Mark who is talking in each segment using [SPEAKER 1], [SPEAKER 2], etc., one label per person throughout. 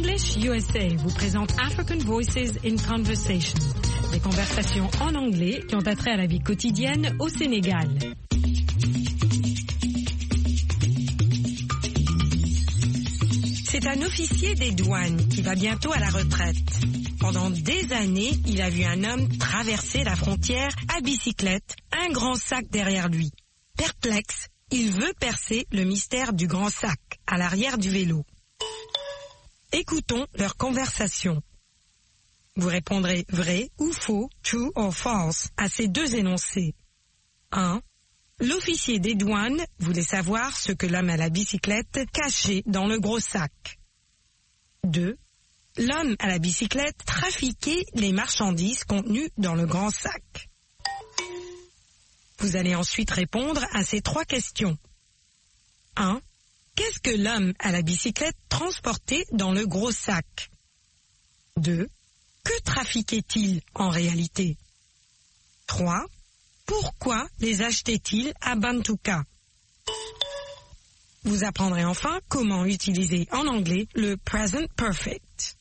[SPEAKER 1] English USA vous présente African Voices in Conversation, des conversations en anglais qui ont attrait à la vie quotidienne au Sénégal. C'est un officier des douanes qui va bientôt à la retraite. Pendant des années, il a vu un homme traverser la frontière à bicyclette, un grand sac derrière lui. Perplexe, il veut percer le mystère du grand sac à l'arrière du vélo. Écoutons leur conversation. Vous répondrez vrai ou faux, true or false, à ces deux énoncés. 1. L'officier des douanes voulait savoir ce que l'homme à la bicyclette cachait dans le gros sac. 2. L'homme à la bicyclette trafiquait les marchandises contenues dans le grand sac. Vous allez ensuite répondre à ces trois questions. 1. Qu'est-ce que l'homme à la bicyclette transportait dans le gros sac? 2. Que trafiquait-il en réalité? 3. Pourquoi les achetait-il à Bantuka? Vous apprendrez enfin comment utiliser en anglais le present perfect.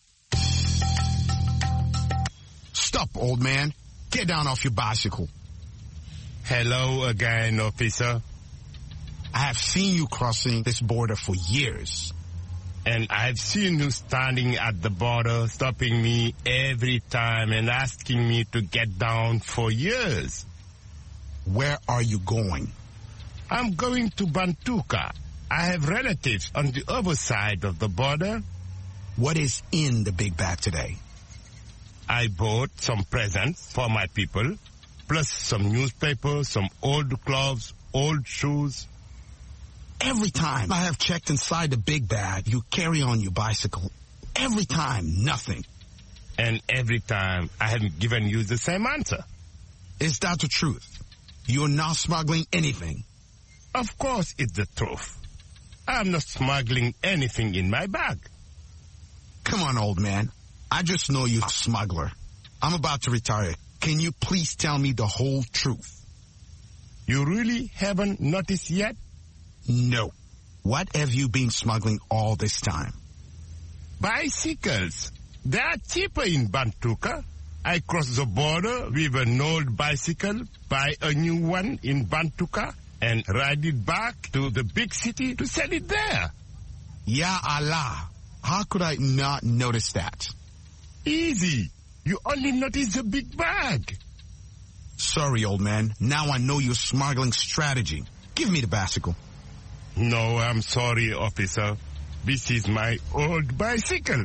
[SPEAKER 2] Stop, old man. Get down off your bicycle.
[SPEAKER 3] Hello again, officer.
[SPEAKER 2] I have seen you crossing this border for years.
[SPEAKER 3] And I've seen you standing at the border, stopping me every time and asking me to get down for years.
[SPEAKER 2] Where are you going?
[SPEAKER 3] I'm going to Bantuka. I have relatives on the other side of the border.
[SPEAKER 2] What is in the big bag today?
[SPEAKER 3] I bought some presents for my people, plus some newspapers, some old clothes, old shoes.
[SPEAKER 2] Every time I have checked inside the big bag you carry on your bicycle, every time, nothing.
[SPEAKER 3] And every time I have given you the same answer.
[SPEAKER 2] Is that the truth? You're not smuggling anything?
[SPEAKER 3] Of course it's the truth. I'm not smuggling anything in my bag.
[SPEAKER 2] Come on, old man. I just know you're a smuggler. I'm about to retire. Can you please tell me the whole truth?
[SPEAKER 3] You really haven't noticed yet?
[SPEAKER 2] No. What have you been smuggling all this time?
[SPEAKER 3] Bicycles. They are cheaper in Bantuka. I cross the border with an old bicycle, buy a new one in Bantuka, and ride it back to the big city to sell it there.
[SPEAKER 2] Ya Allah. How could I not notice that?
[SPEAKER 3] Easy. You only notice the big bag.
[SPEAKER 2] Sorry, old man. Now I know your smuggling strategy. Give me the bicycle.
[SPEAKER 3] No, I'm sorry, officer. This is my old bicycle.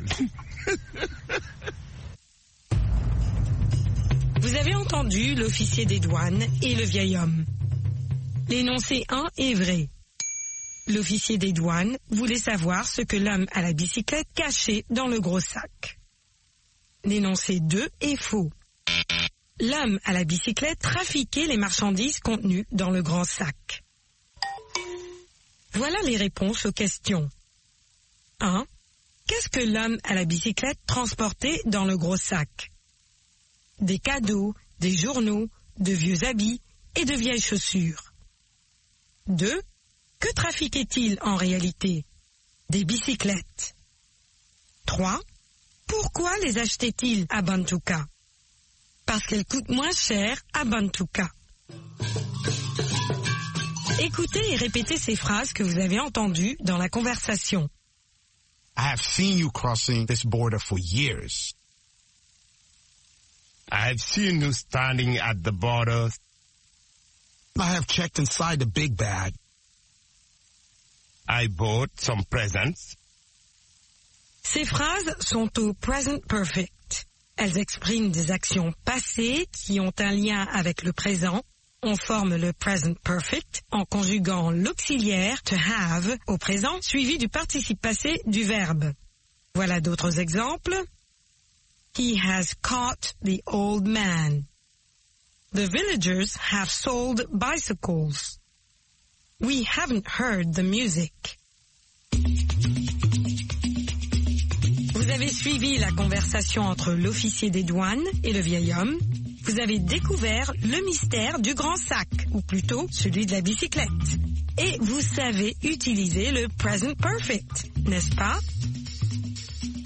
[SPEAKER 1] Vous avez entendu l'officier des douanes et le vieil homme. L'énoncé 1 est vrai. L'officier des douanes voulait savoir ce que l'homme à la bicyclette cachait dans le gros sac. L'énoncé 2 est faux. L'homme à la bicyclette trafiquait les marchandises contenues dans le grand sac. Voilà les réponses aux questions. 1. Qu'est-ce que l'homme à la bicyclette transportait dans le gros sac? Des cadeaux, des journaux, de vieux habits et de vieilles chaussures. 2. Que trafiquait-il en réalité? Des bicyclettes. 3. Pourquoi les achetait-il à Bantuka? Parce qu'elles coûtent moins cher à Bantuka. Écoutez et répétez ces phrases que vous avez entendues dans la conversation.
[SPEAKER 2] I have seen you crossing this border for years.
[SPEAKER 3] I have seen you standing at the border.
[SPEAKER 2] I have checked inside the big bag.
[SPEAKER 3] I bought some presents.
[SPEAKER 1] Ces phrases sont au present perfect. Elles expriment des actions passées qui ont un lien avec le présent. On forme le present perfect en conjuguant l'auxiliaire to have au présent suivi du participe passé du verbe. Voilà d'autres exemples. He has caught the old man. The villagers have sold bicycles. We haven't heard the music. Vous avez suivi la conversation entre l'officier des douanes et le vieil homme. Vous avez découvert le mystère du grand sac, ou plutôt celui de la bicyclette. Et vous savez utiliser le present perfect, n'est-ce pas?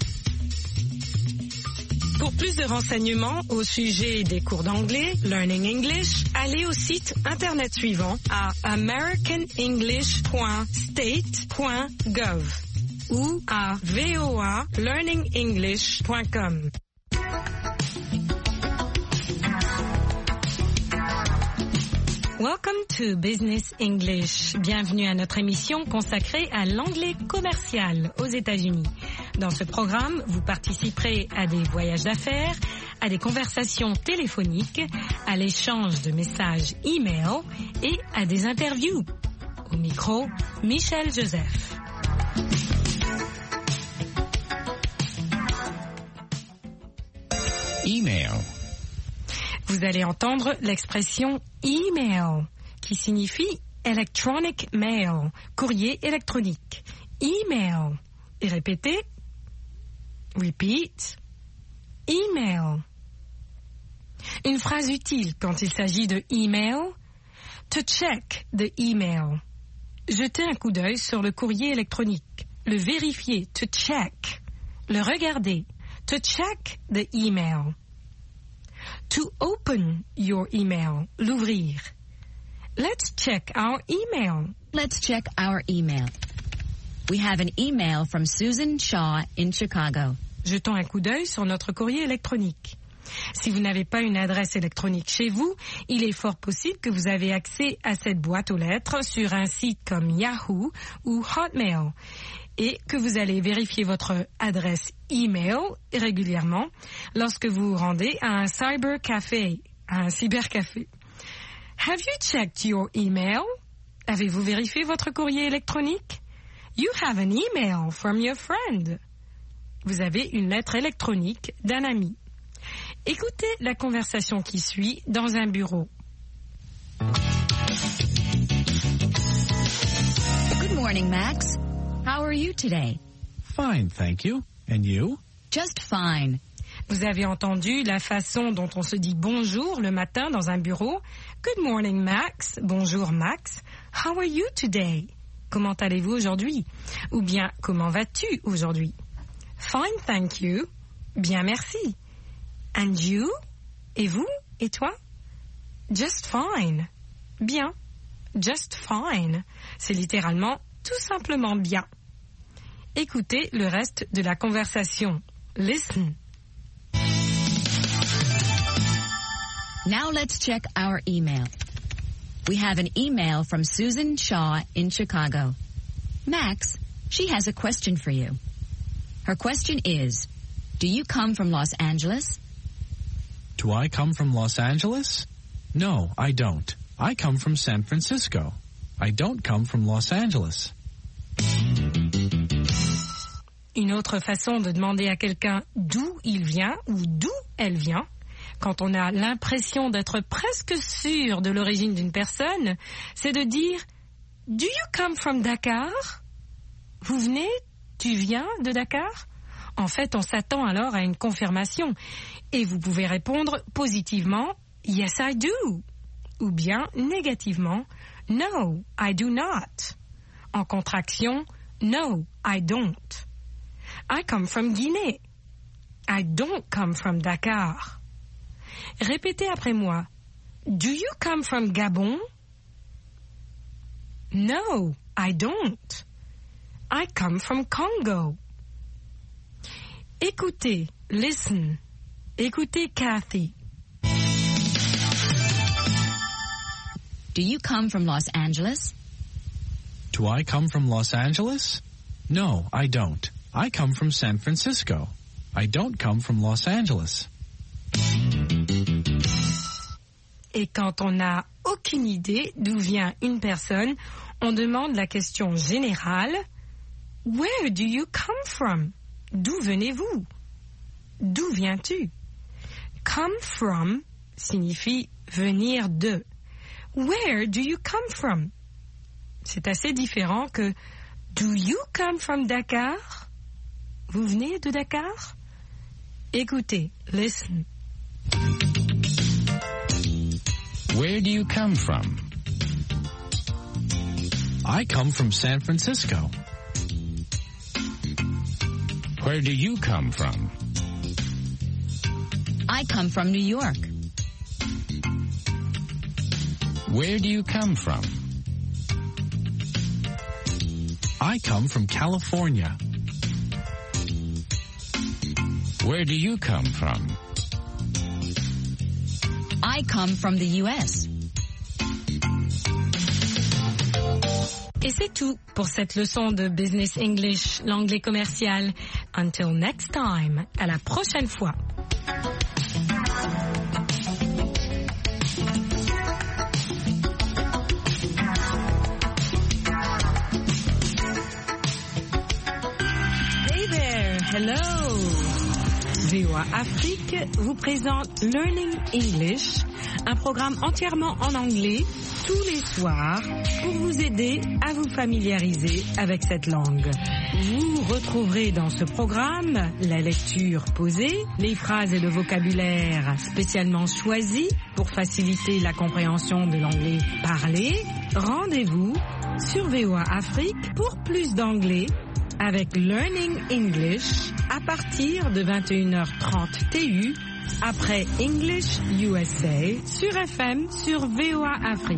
[SPEAKER 1] Pour plus de renseignements au sujet des cours d'anglais, Learning English, allez au site internet suivant à americanenglish.state.gov ou à voalearningenglish.com. Welcome to Business English. Bienvenue à notre émission consacrée à l'anglais commercial aux États-Unis. Dans ce programme, vous participerez à des voyages d'affaires, à des conversations téléphoniques, à l'échange de messages e-mail et à des interviews. Au micro, Michel Joseph.
[SPEAKER 4] Email.
[SPEAKER 1] Vous allez entendre l'expression email, qui signifie electronic mail, courrier électronique. Email. Et répétez. Repeat. Email. Une phrase utile quand il s'agit de email. To check the email. Jeter un coup d'œil sur le courrier électronique. Le vérifier. To check. Le regarder. To check the email. To open your email, l'ouvrir. Let's check our email.
[SPEAKER 5] Let's check our email. We have an email from Susan Shaw in Chicago.
[SPEAKER 1] Jetons un coup d'œil sur notre courrier électronique. Si vous n'avez pas une adresse électronique chez vous, il est fort possible que vous avez accès à cette boîte aux lettres sur un site comme Yahoo ou Hotmail et que vous allez vérifier votre adresse email régulièrement lorsque vous vous rendez à un cybercafé. Have you checked your email? Avez-vous vérifié votre courrier électronique? You have an email from your friend. Vous avez une lettre électronique d'un ami. Écoutez la conversation qui suit dans un bureau.
[SPEAKER 5] Good morning, Max. How are you today?
[SPEAKER 4] Fine, thank you. And you?
[SPEAKER 5] Just fine.
[SPEAKER 1] Vous avez entendu la façon dont on se dit bonjour le matin dans un bureau. Good morning, Max. Bonjour, Max. How are you today? Comment allez-vous aujourd'hui? Ou bien, comment vas-tu aujourd'hui? Fine, thank you. Bien, merci. And you? Et vous? Et toi? Just fine. Bien. Just fine. C'est littéralement tout simplement bien. Écoutez le reste de la conversation. Listen.
[SPEAKER 5] Now let's check our email. We have an email from Susan Shaw in Chicago. Max, she has a question for you. Her question is, do you come from Los Angeles?
[SPEAKER 4] Do I come from Los Angeles? No, I don't. I come from San Francisco. I don't come from Los Angeles.
[SPEAKER 1] Une autre façon de demander à quelqu'un d'où il vient ou d'où elle vient, quand on a l'impression d'être presque sûr de l'origine d'une personne, c'est de dire « Do you come from Dakar ?» Vous venez, tu viens de Dakar? En fait, on s'attend alors à une confirmation. Et vous pouvez répondre positivement « Yes, I do » ou bien négativement « No, I do not ». En contraction « No, I don't ». I come from Guinée. I don't come from Dakar. Répétez après moi. Do you come from Gabon? No, I don't. I come from Congo. Écoutez, listen. Écoutez Kathy.
[SPEAKER 5] Do you come from Los Angeles?
[SPEAKER 4] Do I come from Los Angeles? No, I don't. I come from San Francisco. I don't come from Los Angeles.
[SPEAKER 1] Et quand on n'a aucune idée d'où vient une personne, on demande la question générale « Where do you come from ?» D'où venez-vous? D'où viens-tu? Come from signifie venir de. Where do you come from? C'est assez différent que Do you come from Dakar? Vous venez de Dakar? Écoutez, listen.
[SPEAKER 4] Where do you come from? I come from San Francisco.
[SPEAKER 6] Where do you come from?
[SPEAKER 5] I come from New York.
[SPEAKER 6] Where do you come from?
[SPEAKER 4] I come from California.
[SPEAKER 6] Where do you come from?
[SPEAKER 5] I come from the U.S.
[SPEAKER 1] Et c'est tout pour cette leçon de Business English, l'anglais commercial. Until next time, à la prochaine fois. Hey there, hello. VOA Afrique vous présente Learning English, un programme entièrement en anglais tous les soirs pour vous aider à vous familiariser avec cette langue. Vous retrouverez dans ce programme la lecture posée, les phrases et le vocabulaire spécialement choisis pour faciliter la compréhension de l'anglais parlé. Rendez-vous sur VOA Afrique pour plus d'anglais avec Learning English à partir de 21h30 TU après English USA sur FM sur VOA Afrique.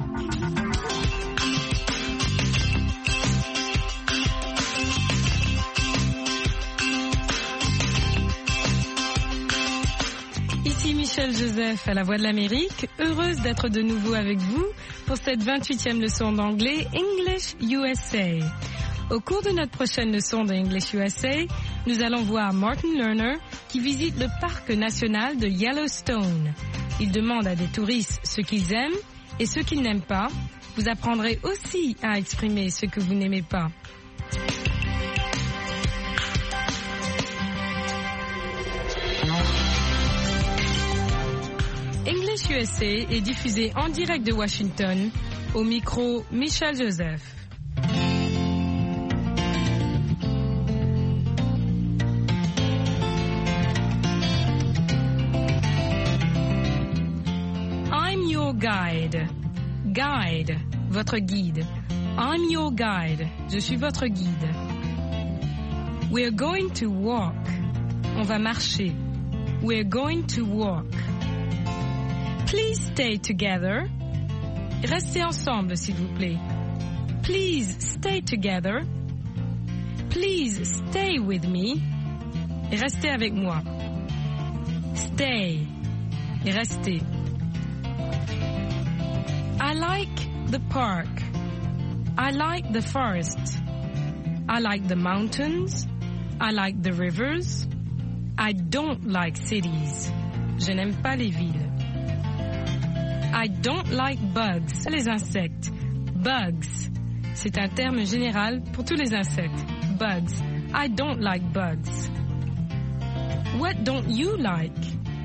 [SPEAKER 1] Ici Michel Joseph à la Voix de l'Amérique, heureuse d'être de nouveau avec vous pour cette 28e leçon d'anglais English USA. Au cours de notre prochaine leçon de English USA, nous allons voir Martin Lerner qui visite le parc national de Yellowstone. Il demande à des touristes ce qu'ils aiment et ce qu'ils n'aiment pas. Vous apprendrez aussi à exprimer ce que vous n'aimez pas. English USA est diffusé en direct de Washington. Au micro, Michel Joseph. Guide. Guide, votre guide. I'm your guide. Je suis votre guide. We're going to walk. On va marcher. We're going to walk. Please stay together. Restez ensemble, s'il vous plaît. Please stay together. Please stay with me. Restez avec moi. Stay. Restez. I like the park. I like the forest. I like the mountains. I like the rivers. I don't like cities. Je n'aime pas les villes. I don't like bugs. Les insectes. Bugs. C'est un terme général pour tous les insectes. Bugs. I don't like bugs. What don't you like?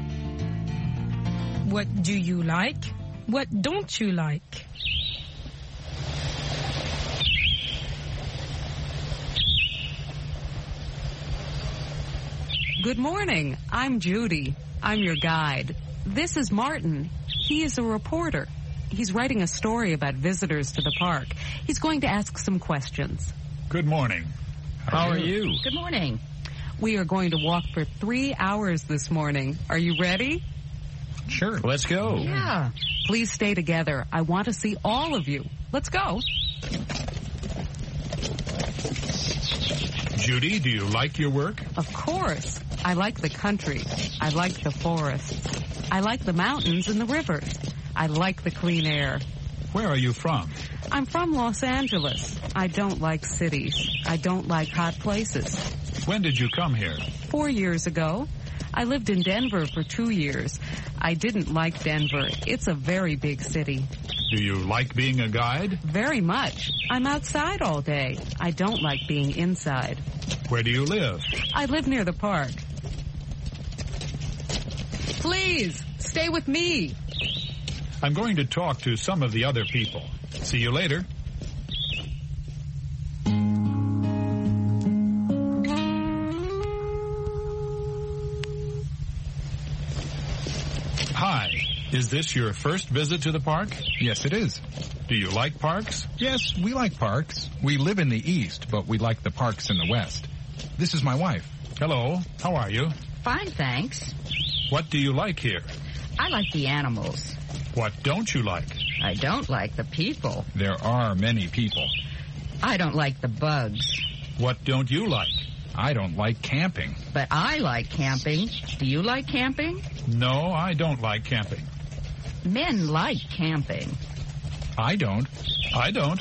[SPEAKER 1] What do you like? What don't you like?
[SPEAKER 7] Good morning. I'm Judy. I'm your guide. This is Martin. He is a reporter. He's writing a story about visitors to the park. He's going to ask some questions.
[SPEAKER 8] Good morning.
[SPEAKER 6] How are you?
[SPEAKER 5] Good morning.
[SPEAKER 7] We are going to walk for 3 hours this morning. Are you ready?
[SPEAKER 8] Sure.
[SPEAKER 6] Let's go.
[SPEAKER 5] Yeah.
[SPEAKER 7] Please stay together. I want to see all of you. Let's go.
[SPEAKER 8] Judy, do you like your work?
[SPEAKER 7] Of course. I like the country. I like the forests. I like the mountains and the rivers. I like the clean air.
[SPEAKER 8] Where are you from?
[SPEAKER 7] I'm from Los Angeles. I don't like cities. I don't like hot places.
[SPEAKER 8] When did you come here?
[SPEAKER 7] 4 years ago. I lived in Denver for 2 years. I didn't like Denver. It's a very big city.
[SPEAKER 8] Do you like being a guide?
[SPEAKER 7] Very much. I'm outside all day. I don't like being inside.
[SPEAKER 8] Where do you live?
[SPEAKER 7] I live near the park. Please, stay with me.
[SPEAKER 8] I'm going to talk to some of the other people. See you later. Hi. Is this your first visit to the park?
[SPEAKER 9] Yes, it is.
[SPEAKER 8] Do you like parks?
[SPEAKER 9] Yes, we like parks. We live in the east, but we like the parks in the west. This is my wife.
[SPEAKER 8] Hello. How are you?
[SPEAKER 5] Fine, thanks.
[SPEAKER 8] What do you like here?
[SPEAKER 10] I like the animals.
[SPEAKER 8] What don't you like?
[SPEAKER 10] I don't like the people.
[SPEAKER 9] There are many people.
[SPEAKER 10] I don't like the bugs.
[SPEAKER 8] What don't you like?
[SPEAKER 9] I don't like camping.
[SPEAKER 10] But I like camping. Do you like camping?
[SPEAKER 8] No, I don't like camping.
[SPEAKER 10] Men like camping.
[SPEAKER 9] I don't.
[SPEAKER 8] I don't.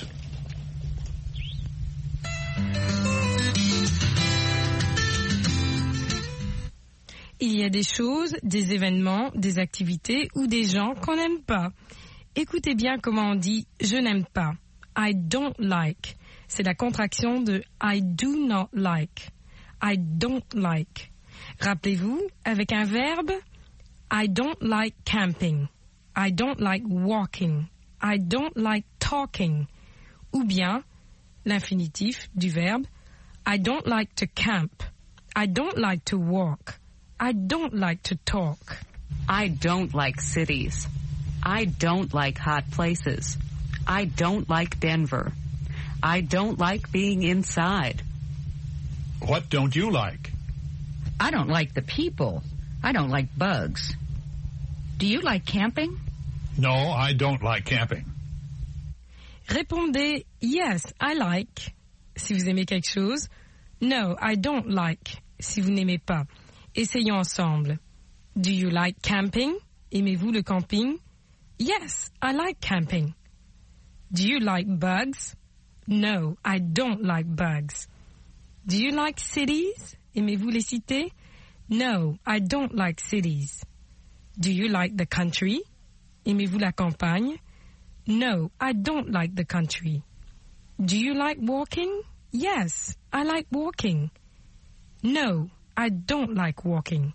[SPEAKER 1] Il y a des choses, des événements, des activités ou des gens qu'on n'aime pas. Écoutez bien comment on dit « je n'aime pas ». I don't like. C'est la contraction de I do not like. I don't like. Rappelez-vous, avec un verbe, I don't like camping. I don't like walking. I don't like talking. Ou bien, l'infinitif du verbe, I don't like to camp. I don't like to walk. I don't like to talk.
[SPEAKER 7] I don't like cities. I don't like hot places. I don't like Denver. I don't like being inside.
[SPEAKER 8] What don't you like?
[SPEAKER 10] I don't like the people. I don't like bugs. Do you like camping?
[SPEAKER 8] No, I don't like camping.
[SPEAKER 1] Répondez yes, I like si vous aimez quelque chose. No, I don't like si vous n'aimez pas. Essayons ensemble. Do you like camping? Aimez-vous le camping? Yes, I like camping. Do you like bugs? No, I don't like bugs. Do you like cities? Aimez-vous les cités? No, I don't like cities. Do you like the country? Aimez-vous la campagne? No, I don't like the country. Do you like walking? Yes, I like walking. No, I don't like walking.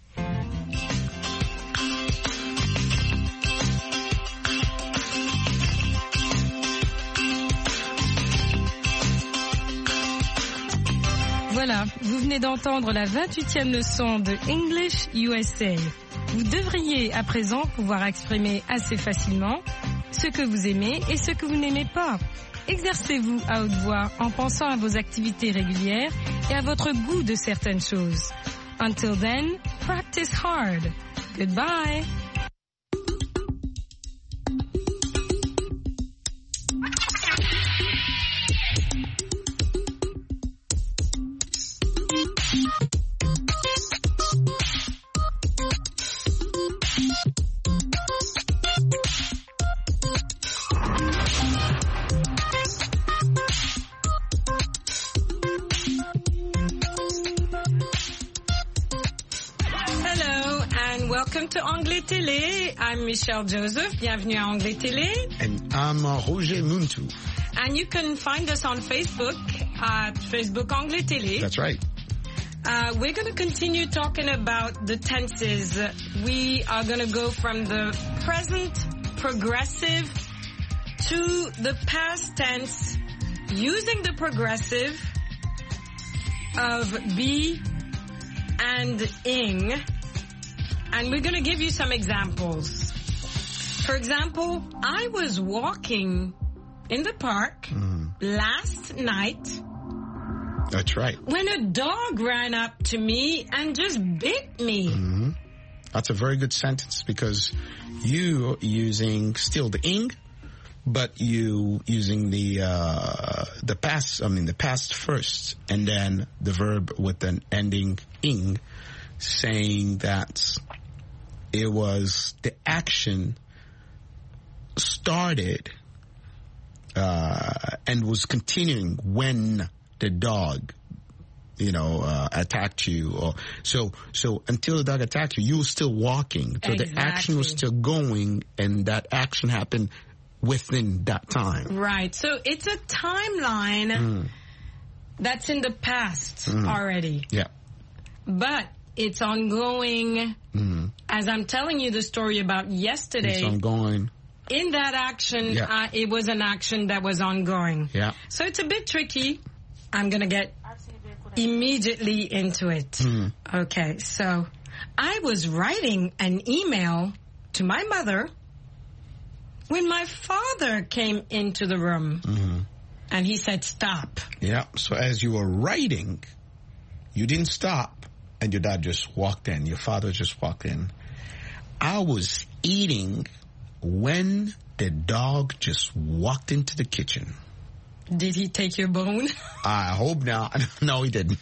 [SPEAKER 1] Voilà, vous venez d'entendre la 28e leçon de English USA. Vous devriez à présent pouvoir exprimer assez facilement ce que vous aimez et ce que vous n'aimez pas. Exercez-vous à haute voix en pensant à vos activités régulières et à votre goût de certaines choses. Until then, practice hard. Goodbye. Welcome to Anglais Télé. I'm Michelle Joseph. Bienvenue à Anglais Télé.
[SPEAKER 2] And I'm Roger Muntu.
[SPEAKER 1] And you can find us on Facebook at Facebook Anglais Télé.
[SPEAKER 2] That's right.
[SPEAKER 1] We're going to continue talking about the tenses. We are going to go from the present progressive to the past tense using the progressive of be and ing. And we're going to give you some examples. For example, I was walking in the park last night.
[SPEAKER 2] That's right.
[SPEAKER 1] When a dog ran up to me and just bit me.
[SPEAKER 2] Mm-hmm. That's a very good sentence because you using still the ing, but you using the past, the past first, and then the verb with an ending ing, saying that it was the action started and was continuing when the dog, attacked you, or so until the dog attacked you, you were still walking. So
[SPEAKER 1] exactly.
[SPEAKER 2] The action was still going, and that action happened within that time.
[SPEAKER 1] Right. So it's a timeline that's in the past already.
[SPEAKER 2] Yeah.
[SPEAKER 1] But it's ongoing. As I'm telling you the story about yesterday.
[SPEAKER 2] It's ongoing.
[SPEAKER 1] In that action, it was an action that was ongoing.
[SPEAKER 2] Yeah.
[SPEAKER 1] So it's a bit tricky. I'm going to get immediately into it. Okay, so I was writing an email to my mother when my father came into the room. And he said, stop.
[SPEAKER 2] Yeah, so as you were writing, you didn't stop. and your dad just walked in, your father just walked in. I was eating when the dog just walked into the kitchen.
[SPEAKER 1] Did he take your bone?
[SPEAKER 2] I hope not. No, he didn't.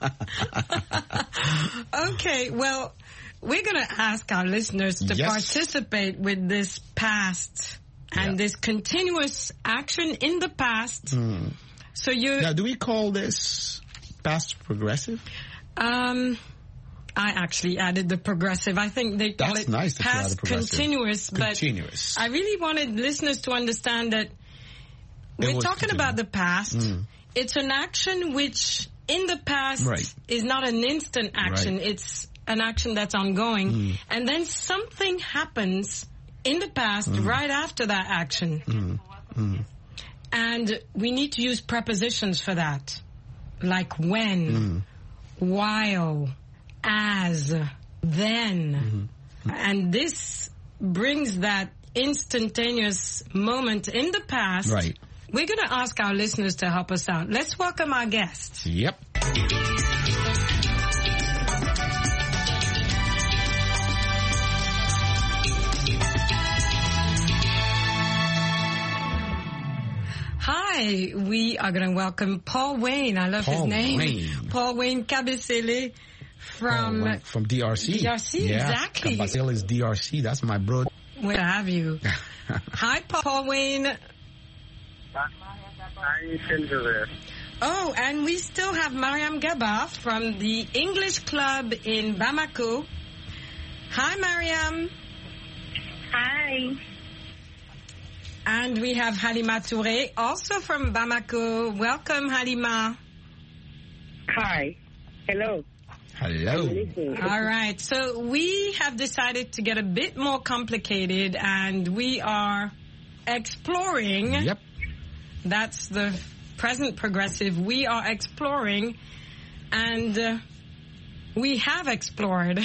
[SPEAKER 1] Okay, well, we're going to ask our listeners to participate with this past and this continuous action in the past. So
[SPEAKER 2] now, do we call this past progressive?
[SPEAKER 1] I actually added the progressive. I think they call it past continuous. But I really wanted listeners to understand that we're talking about the past. It's an action which, in the past, is not an instant action. It's an action that's ongoing. And then something happens in the past right after that action. And we need to use prepositions for that. Like when, while, as, then. And this brings that instantaneous moment in the past.
[SPEAKER 2] Right.
[SPEAKER 1] We're going to ask our listeners to help us out. Let's welcome our guest.
[SPEAKER 2] Yep.
[SPEAKER 1] Hi, we are going to welcome Paul Wayne. I love his name.
[SPEAKER 2] Wayne.
[SPEAKER 1] Paul Wayne Kabasele from
[SPEAKER 2] DRC.
[SPEAKER 1] DRC, exactly.
[SPEAKER 2] Kabasele is DRC. That's my bro.
[SPEAKER 1] Where have you? Hi, Paul Wayne. Oh, and we still have Mariam Gaba from the English Club in Bamako. Hi, Mariam.
[SPEAKER 11] Hi.
[SPEAKER 1] And we have Halima Touré, also from Bamako. Welcome, Halima.
[SPEAKER 11] Hi. Hello.
[SPEAKER 2] Hello.
[SPEAKER 1] All right. So we have decided to get a bit more complicated, and we are exploring.
[SPEAKER 2] Yep.
[SPEAKER 1] That's the present progressive. We are exploring, and we have explored.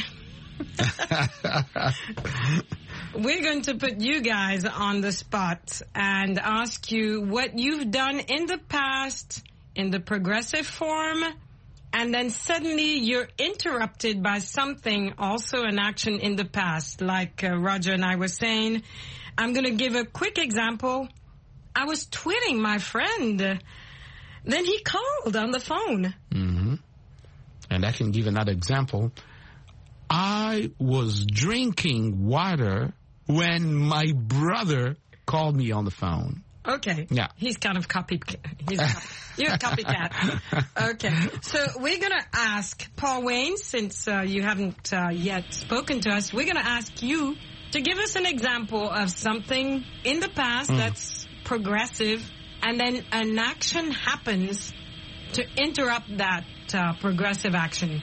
[SPEAKER 1] We're going to put you guys on the spot and ask you what you've done in the past in the progressive form, and then suddenly you're interrupted by something, also an action in the past. Like Roger and I were saying, I'm going to give a quick example. I was tweeting my friend. Then he called on the phone.
[SPEAKER 2] And I can give another example. I was drinking water when my brother called me on the phone.
[SPEAKER 1] Okay.
[SPEAKER 2] Yeah.
[SPEAKER 1] He's kind of you're a copycat. Okay. So we're going to ask Paul Wayne, since you haven't yet spoken to us, we're going to ask you to give us an example of something in the past that's progressive, and then an action happens to interrupt that progressive action.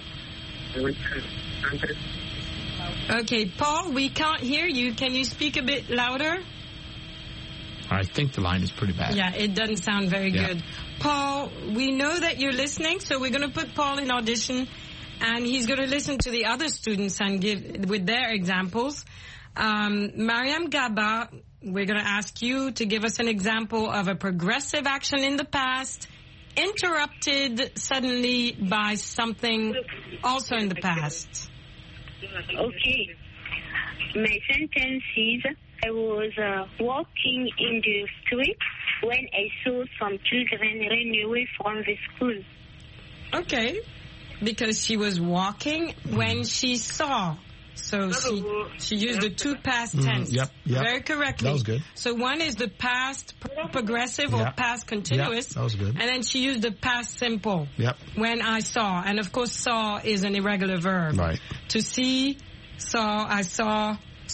[SPEAKER 1] Okay, Paul, we can't hear you. Can you speak a bit louder?
[SPEAKER 2] I think the line is pretty bad.
[SPEAKER 1] Yeah, it doesn't sound very good. Paul, we know that you're listening, so we're going to put Paul in audition, and he's going to listen to the other students and give with their examples. Mariam Gaba, we're going to ask you to give us an example of a progressive action in the past, interrupted suddenly by something also in the past.
[SPEAKER 11] Okay. My sentence is, I was walking in the street when I saw some children run away from the school.
[SPEAKER 1] Okay. Because she was walking when she saw. So she used the two past tense.
[SPEAKER 2] Yep.
[SPEAKER 1] Very correctly.
[SPEAKER 2] That was good.
[SPEAKER 1] So one is the past progressive or past continuous.
[SPEAKER 2] That was good.
[SPEAKER 1] And then she used the past simple.
[SPEAKER 2] Yep.
[SPEAKER 1] When I saw. And of course saw is an irregular verb.
[SPEAKER 2] Right.
[SPEAKER 1] To see, saw, I saw.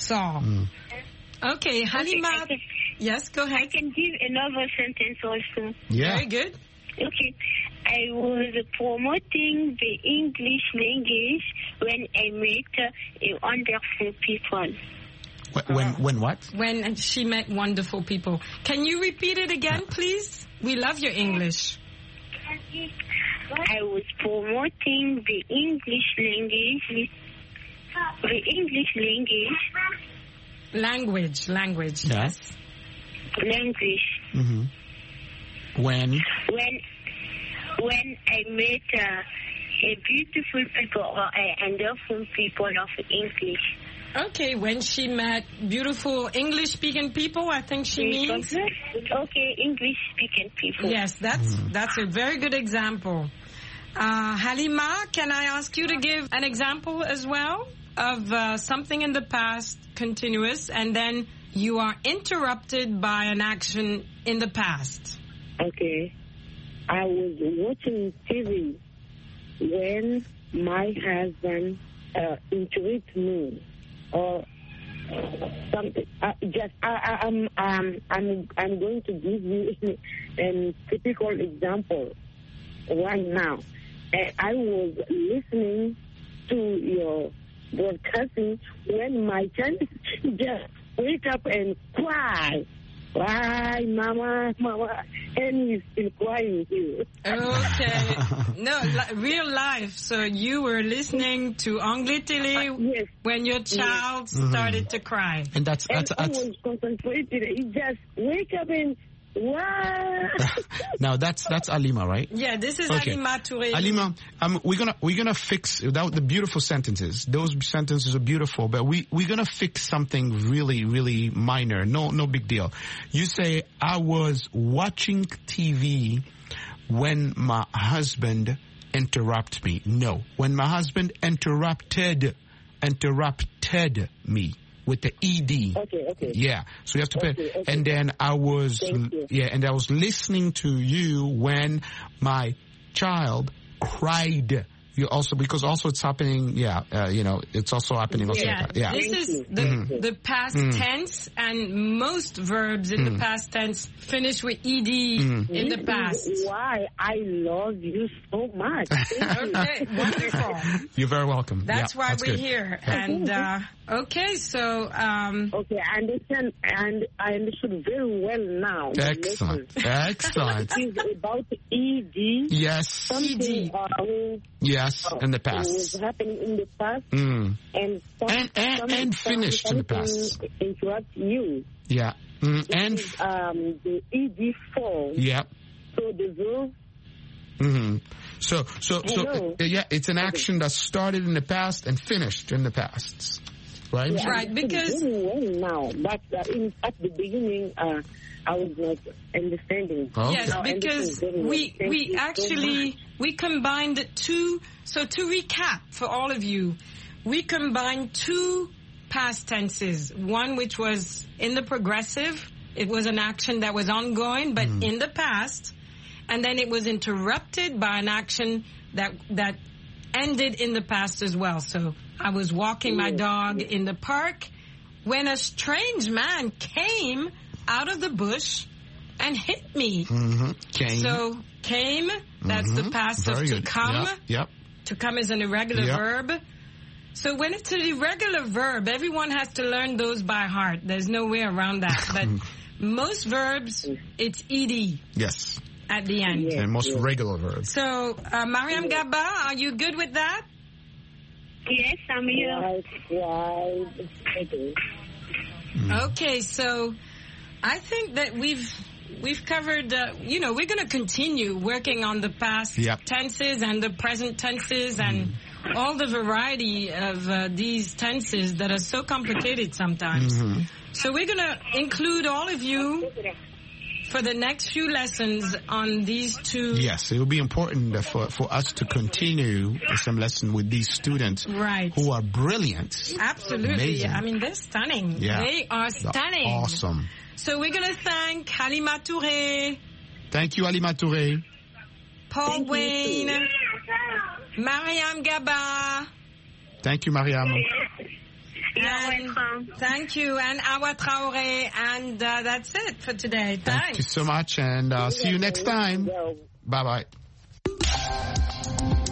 [SPEAKER 1] Okay, Halima.
[SPEAKER 11] Okay,
[SPEAKER 1] yes, go ahead.
[SPEAKER 11] I can give another sentence also.
[SPEAKER 2] Yeah.
[SPEAKER 1] Very good.
[SPEAKER 11] Okay. I was promoting the English language when I met wonderful people.
[SPEAKER 2] When what?
[SPEAKER 1] When she met wonderful people. Can you repeat it again, please? We love your English.
[SPEAKER 11] I was promoting the English language.
[SPEAKER 1] Language,
[SPEAKER 2] yeah.
[SPEAKER 1] yes.
[SPEAKER 11] Language.
[SPEAKER 2] When
[SPEAKER 11] I met a beautiful people or a wonderful people of English.
[SPEAKER 1] Okay, when she met beautiful English-speaking people, I think she means.
[SPEAKER 11] Okay, English-speaking people.
[SPEAKER 1] Yes, that's a very good example. Halima, can I ask you to give an example as well of something in the past, continuous, and then you are interrupted by an action in the past?
[SPEAKER 12] Okay. I was watching TV when my husband interrupted me or something. I'm going to give you a typical example right now. I was listening to your broadcasting when my child just wake up and cry. Why, mama, and he's still crying too.
[SPEAKER 1] Okay. No, real life. So you were listening to Anglais Télé
[SPEAKER 12] yes.
[SPEAKER 1] when your child started to cry.
[SPEAKER 2] And that's
[SPEAKER 12] I was concentrated. He just wake up and wow.
[SPEAKER 2] Now that's Alima, right?
[SPEAKER 1] Yeah, this is
[SPEAKER 2] Okay.
[SPEAKER 1] Halima Touré.
[SPEAKER 2] Alima, we're gonna fix the beautiful sentences. Those sentences are beautiful, but we're gonna fix something really, really minor. No big deal. You say, I was watching TV when my husband interrupted me. No, when my husband interrupted me. With the ED.
[SPEAKER 12] Okay.
[SPEAKER 2] Yeah. So you have to pay.
[SPEAKER 12] Okay.
[SPEAKER 2] And then I was, and I was listening to you when my child cried. You also, because also it's happening, it's also happening also.
[SPEAKER 1] Yeah. This is the past tense, and most verbs in the past tense finish with ED in the past.
[SPEAKER 12] This is why I love you so much.
[SPEAKER 1] Okay, wonderful.
[SPEAKER 2] You're very welcome.
[SPEAKER 1] That's why we're
[SPEAKER 2] good.
[SPEAKER 1] here. And, okay, so,
[SPEAKER 12] okay, I understand, and I understood very well now.
[SPEAKER 2] Excellent.
[SPEAKER 12] It's about ED.
[SPEAKER 2] Yes.
[SPEAKER 12] Something,
[SPEAKER 2] yes, in the past.
[SPEAKER 12] It was happening in the past.
[SPEAKER 2] And finished in the past.
[SPEAKER 12] Interrupt you.
[SPEAKER 2] Yeah. And
[SPEAKER 12] the ED form.
[SPEAKER 2] Yeah.
[SPEAKER 12] So the verb.
[SPEAKER 2] So it's an action that started in the past and finished in the past, right?
[SPEAKER 12] Yeah,
[SPEAKER 1] right, because
[SPEAKER 12] well now, but at the beginning, I was not understanding.
[SPEAKER 2] Okay.
[SPEAKER 1] Yes, because we actually we combined two. So to recap for all of you, we combined two past tenses. One which was in the progressive. It was an action that was ongoing, but in the past. And then it was interrupted by an action that ended in the past as well. So I was walking my dog in the park when a strange man came out of the bush and hit me.
[SPEAKER 2] Came.
[SPEAKER 1] So came, that's the past
[SPEAKER 2] Very
[SPEAKER 1] of to
[SPEAKER 2] good.
[SPEAKER 1] come.
[SPEAKER 2] Yep.
[SPEAKER 1] To come is an irregular verb. So when it's an irregular verb, everyone has to learn those by heart. There's no way around that. But most verbs, it's ED.
[SPEAKER 2] Yes.
[SPEAKER 1] At the end.
[SPEAKER 2] And most regular verbs.
[SPEAKER 1] So, Mariam Gaba, are you good with that?
[SPEAKER 11] Yes, I'm here.
[SPEAKER 1] Okay, so I think that we've covered, we're going to continue working on the past tenses and the present tenses and all the variety of these tenses that are so complicated sometimes. So we're going to include all of you for the next few lessons on these two.
[SPEAKER 2] Yes, it will be important for us to continue some lesson with these students who are brilliant.
[SPEAKER 1] Absolutely.
[SPEAKER 2] Amazing.
[SPEAKER 1] I mean, they're stunning.
[SPEAKER 2] Yeah.
[SPEAKER 1] They are stunning.
[SPEAKER 2] They're awesome.
[SPEAKER 1] So we're going to thank Halima Touré.
[SPEAKER 2] Thank you, Halima Touré.
[SPEAKER 1] Paul Wayne. Mariam Gaba.
[SPEAKER 2] Thank you, Mariam.
[SPEAKER 11] You're welcome.
[SPEAKER 1] Thank you, and Awa Traoré, and that's it for today. Thanks.
[SPEAKER 2] Thank you so much, and see you next time. Bye-bye.